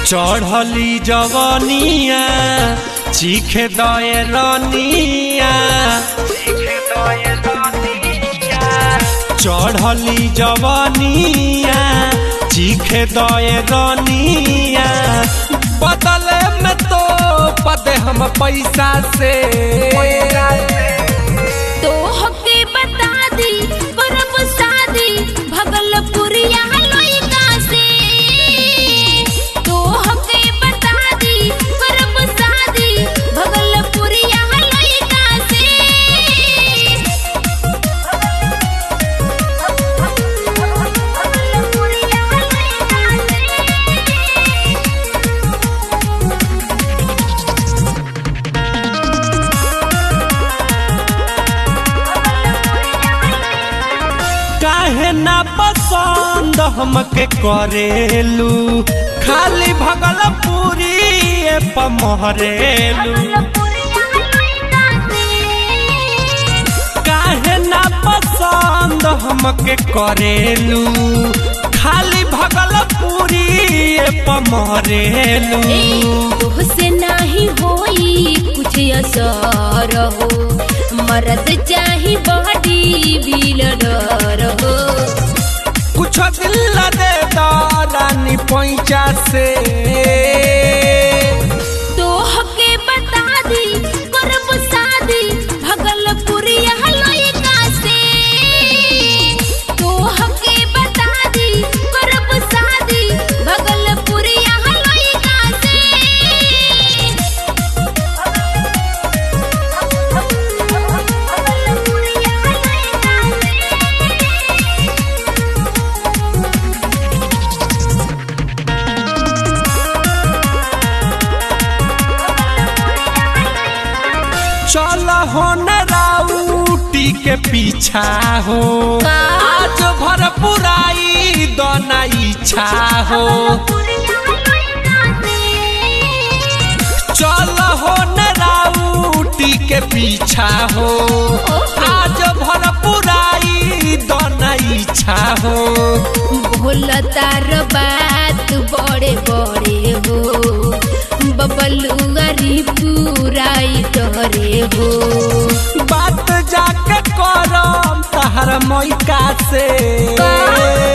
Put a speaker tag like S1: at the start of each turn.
S1: चढ़ली जवनिया चीखे दए रनिया चढ़ली जवनिया चीखे दए रनिया बदले में तो पदे हम पैसा से
S2: तो हके बता दी परब शादी भगलपुरिया लइका से तो हके बता दी परब शादी भगलपुरिया लइका से
S1: काहे ना पसंद हमके करेलू खाली भगलपुरी पमहरेलू काहे ना पसंद हमके करेलू खाली भगलपुरी पमहरेलू
S2: तोहसे नाही होई कुछ असर हो मरद चाही बॉडी बिल्डर हो
S1: कुछ दिल दे रानी पैंचा से
S2: तो हके बता दी करब शादी भगलपुरिया लइका से तो हके बता दी करब शादी भगलपुरिया लइका से
S1: चल हो न राउटी के पीछा हो आज भर पुराई दोना इच्छा हो चल हो न राउटी के पीछा हो आज भर पुराई दोना इच्छा हो
S2: भोला तार बात बड़े बड़े हो बबलुआरी पुराई तोरे हो
S1: बात जाके करम तहर मैका से